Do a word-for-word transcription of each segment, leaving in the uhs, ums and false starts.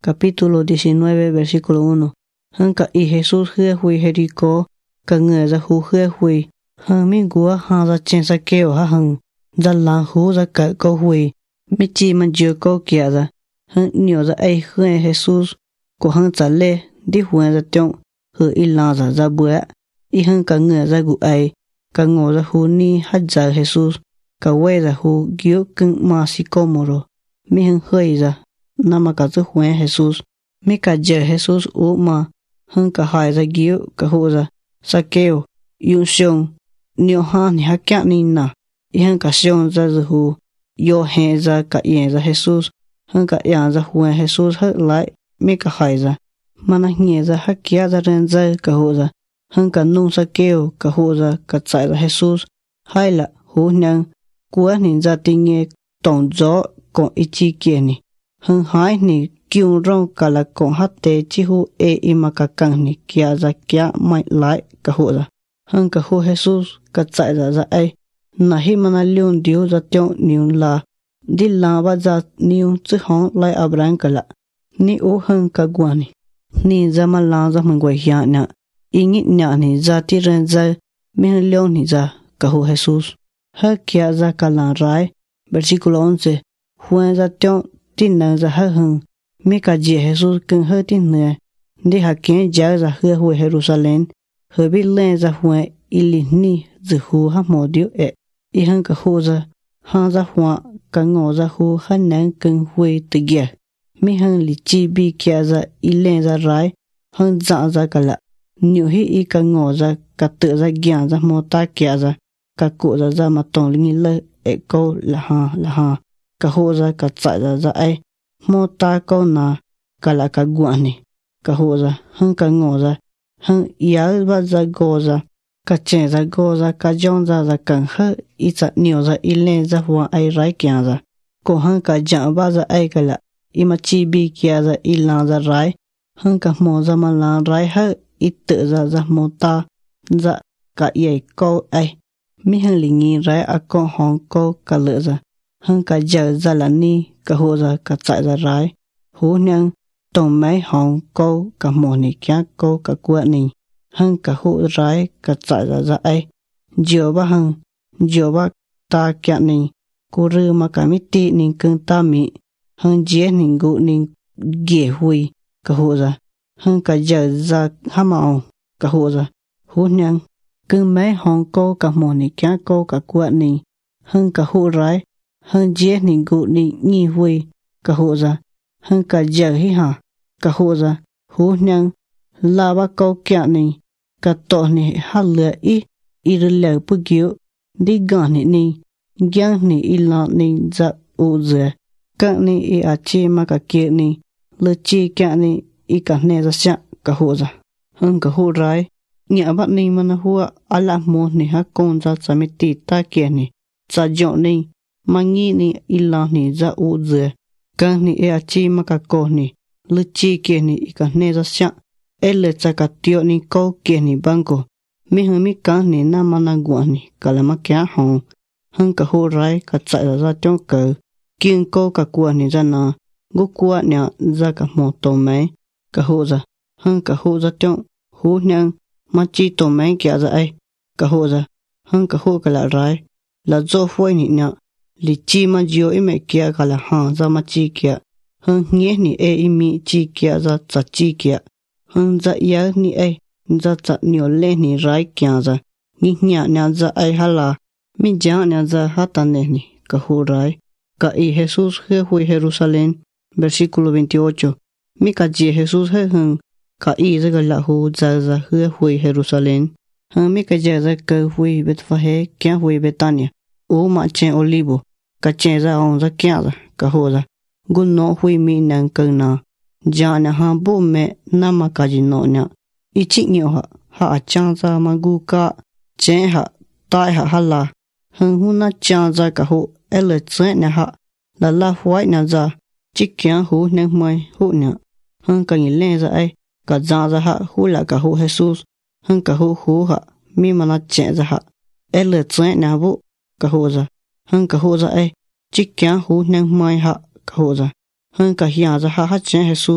capítulo diecinueve, versículo uno. Hanka y Jesús hue hui Jericó, ka ngựa ra hu hue hui. Hang mi gua hang ra chen sa keo ha hang. Ra lang hu ra ka câu hui. Mi chi man dưa câu kia ra. Hang nhiều ra ai hue Jesús. Của hang trả lê, đi huệ ra tiong. Hư y lang ra ra bữa. Y hang ka ngựa ra gu ai. Ka ngộ ra hu ni hát ra Jesús. Ka quay ra hu giu cưng ma si comoro. Mi hang hơi ra. Nama ka zu huệ Jesús. Mi ka dơ Jesús u ma. Hang ka hai ra giu ka hu ra. Sa keo. Yung xiong. Nhiều ha ni ha kia ni na. Y hang ka xiong ra zu hu. Yo he ra ka yen ra Jesús. Hang ka yang ra huệ Jesús hết lại. Mi ka hai ra. Mana nghe ra ha kia ra ren ra ka hu ra. Hang ka nung sa keo ka hu ra ka chạy ra Jesús. Hai là hu nhang. Của ni ra tình nghe tổng gió còn ý chi kia ni. Hang hai ni kiung rong ka là còn hát tế chi hu e ima ka căng ni kia ra kia mai lại ka hu ra. Hang ka hu Jesús ka chạy ra ra ai. Na hi mana liung diu ra tiong niung la. Di la ba ra niung chi hong lai Abraham ka la. Ni u hang ka gua ni. Ni ra ma la ra mang guai hiya na. I ngit nya ni ra ti ren ra. Mi hang liung ni ra ka hu Jesús. Ha kia ra ka la rai. Versículo once. Huan ra tiong tin nang ra ha hang. Mi ka ji Jesús cưng hơi tin nè. Đi hạ kiến giá ra hưa hồi Jerusalem. Hơi bị lên ra huệ y lì ni dự hù ha mô điệu ẹ. Y hăng cả hô ra. Hăng ra họa cả ngộ ra hù ha nang cưng huệ tự ghẻ. Mi hăng lì chi bi kia ra y lên ra rái. Hăng dạ ra cả lạ. Nhiều hi y cả ngộ ra cả tự ra ghiàng ra mô ta kia ra. Cả cụ ra ra mà tổng linh lơ ẹ câu là hà là hà. Cả hô ra cả chạy ra ra ai. Mô ta câu na cả là cả guan ni. Cả hô ra hăng cả ngộ ra. Hăng yá ba ra gô ra. Cả chèn ra gô ra cả dông ra ra càng hơ. Y chặt nhiều ra y lên ra hoa ai rái kia ra. Cô hăng cả dặn ba ra ai cả lạ. Y mà chi bi kia ra y lang ra rái. Hăng cả mô ra mà lang rái hơ. Y tự ra ra mô ta. Dạ cả yảy câu ai. Mi hăng lì nghi rái à con hong câu cả lựa ra. Hăng cả giờ ra là ni. Cả hô ra cả chạy ra rái. Hú nhang. Tổng mấy hong câu cả mô ni kia câu cả quạ ni. Hăng cả hô rái cả chạy ra ra ai. Diyo ba hăng. Diyo ba ta kia ni. Cô rư mà cả mi tị ni cưng ta mi. Hăng dễ ni ngụ ni ghê hui. Cả hô ra. Hăng cả giờ ra hả mạo. Cả hô ra. Hú nhang. Cưng mấy hong câu cả mô ni kia câu cả quạ ni. Hăng cả hô rái. Hăng dễ ni ngụ ni nghi hui. Cả hô ra. Hăng cả giờ hi hả. Cả hô ra. Hú nhang. La ba câu kia ni. Cả tổ ni hạ lửa y. Y rư lỡ bù kiệu. Đi gà ni ni. Giang ni y la ni dạ ụ dừa. Các ni y à chê mà cả kia ni. Lỡ chê kia ni y cả nè ra xạ. Cả hô ra. Hăng cả hô rái. Nhã bát ni mà na hua á lạc mô ni ha con ra xa mi tì ta kia ni. Xa dọ ni. Mà nghi ni y la ni dạ ụ dừa. Các ni y à chê mà cả cô ni. Lỡ chê kia ni y cả nè ra xạ. Ê lỡ cha cả tiyo ni câu kia ni băng cô. Mi hăng mi cá ni na ma na gua ni. Cả là mà kia hông. Hăng cả hô rái cả chạy ra ra trong cờ. Kiên câu cả quà ni ra na. Gô quà nè ra cả mô tổ máy. Cả hô ra. Hăng cả hô ra trong. Hú nhang. Mà chi tổ máy kia ra ai. Cả hô ra. Hăng cả hô cả là rái. Là dô phôi ni nè. Lì chi mà diyo y mẹ kia cả là hăng ra mà chi kia. Hăng nghe ni ê y mi chi kia ra cha chi kia. Hăng dạ yá ni ai. Dạ cha nhiều lên ni rái kia ra. Nghi nhã nè dạ ai hà la. Mi dã nè dạ hà ta nè ni. Cả hô rái. Cả y Jesús hê hui Jerusalem. Versículo veintiocho. Mi cả dì Jesús hê hăng. Cả y ra gà lạ hô dạ dạ hê hui Jerusalem. Hăng mi cả dì ra cơ hui Bethfahe kia hui Betania. Ú mạ chèn olivo. Cả chèn ra ông ra kia ra. Cả hô ra. Gu nọ hui mi nang cơ na. Dạ nè hăng bố mẹ nà mà cả dì nọ nè. Y chích nhiều hạ. Hạ chang ra mà gu cả. Chèn hạ. Tai hạ hà la. Hăng hú nà chang ra cả hô. Ê lệ chèn nè hạ. Là la huái nè ra. Chích kia hú nè mây hú nè. Hăng cả nhìn lên ra ai. Cả dạ ra hạ hú là cả hú Jesús. Hăng cả hú hú hạ. Mi mà nà chèn ra hạ. Ê lệ chèn nè bố. Cả hú ra. Hăng cả hú ra ai. Chích kia hú nè mây hạ. Cả hú ra. Hăng cả hià ra hạ hát chèn Jesús.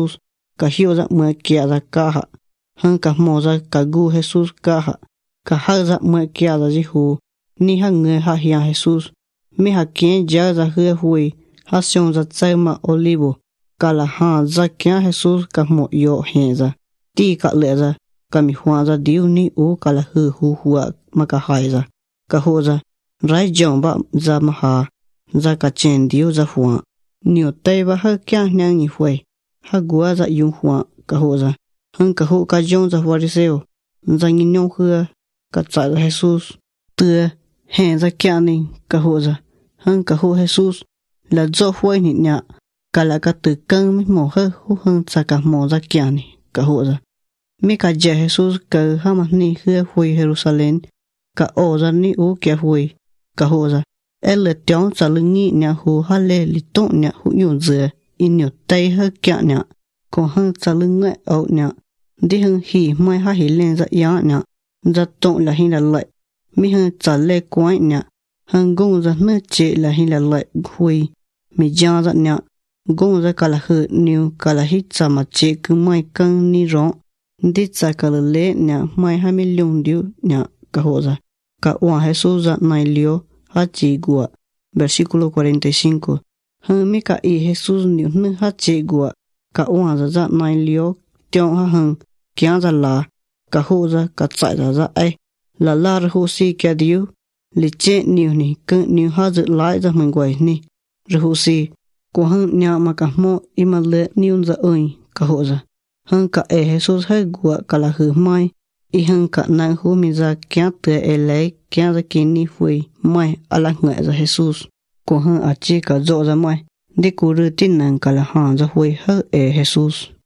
cả hiểu ra mưa kia ra cả hạ hơn cả mò ra cả gu Jesus cả hạ cả hai ra mưa kia ra gì hồ ni hàng người hạ hiền Jesus mi hạ kiến giá ra hứa hui hạ xong ra trái mà olivo cả là ha ra kiến Jesus cả một yo hiện ra ti cả lệ ra cả mi hoa ra điu ni u cả là hư hu hua mà cả hai ra cả hồ ra rai jong ba ra mà ha ra cả chen điu ra hoa nhiều tay ba hơi kia nhang nhị huệ ha gua ra yung hoa cả hồ ra hơn cả hộ cả jong ra hoa riseo ra nhìn nhau khưa cả chạy ra Jesus tưa hẹn ra kia ninh cả hộ ra hơn cả hộ Jesus là do huệ nhị nhạ cả là cả từ cân mới mổ hơi hú hơn ra cả mổ ra kia này cả hộ ra mi cả dạy Jesus cả ha mặt ni khưa huệ Jerusalem cả ô ra ni u kia huệ cả hộ ra em là tiếng trả lưng nghĩ nhà hồ ha lê li tông nhà hồ nhổn dừa in nhiều tay hơi kia nhà còn hơn trả lưng ngại ẩu nhà đi hơn hỉ mai ha hỉ lên ra giá nhà ra tông là hình là lợi mi hơn trả lê quái nhà hơn gông ra nơi chế là hình là lợi hui mi giang ra nhà gông ra cả là hư nhiều cả là hít trả mà chế cứ mai căng ni rong đi trả cả là lê nhà mai hai million điếu nhà cả hộ ra cả oan hay số ra này liêu Hachigua, versículo cuarenta y cinco. Hưng mi cả y Jesus nhiều nữ hachigua, cả oan ra ra nai liu, tiong ha hưng, kia ra la, cả hộ ra cả chạy ra ra ai, là la ra hộ si kia điu, li chết nhiều ni, cứ nhiều ha dự lại ra mình quay ni, rồi hộ si, của hưng nhà mà cả mô ima lệ nhiều ra ơi, cả hộ ra, hưng cả e Jesus hay gua cả là hư mai, y hưng cả nàng hú mi ra kia tựa e lấy kia ra kín ni phui mai ala ngại ra Jesus của hưng ở chi cả rộ ra mai đi cú rư tin nàng cả là hàng ra phui hơ e Jesus